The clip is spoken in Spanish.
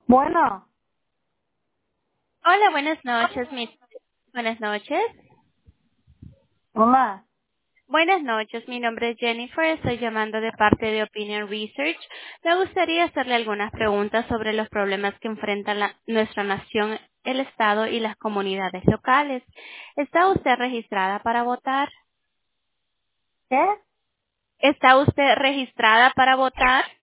Bueno, Hola, buenas noches. Buenas noches. hola. Buenas noches. Mi nombre es Jennifer. Estoy llamando de parte de Opinion Research. Me gustaría hacerle algunas preguntas sobre los problemas que enfrenta nuestra nación, el Estado y las comunidades locales. ¿Está usted registrada para votar? ¿Qué? ¿Está usted registrada para votar?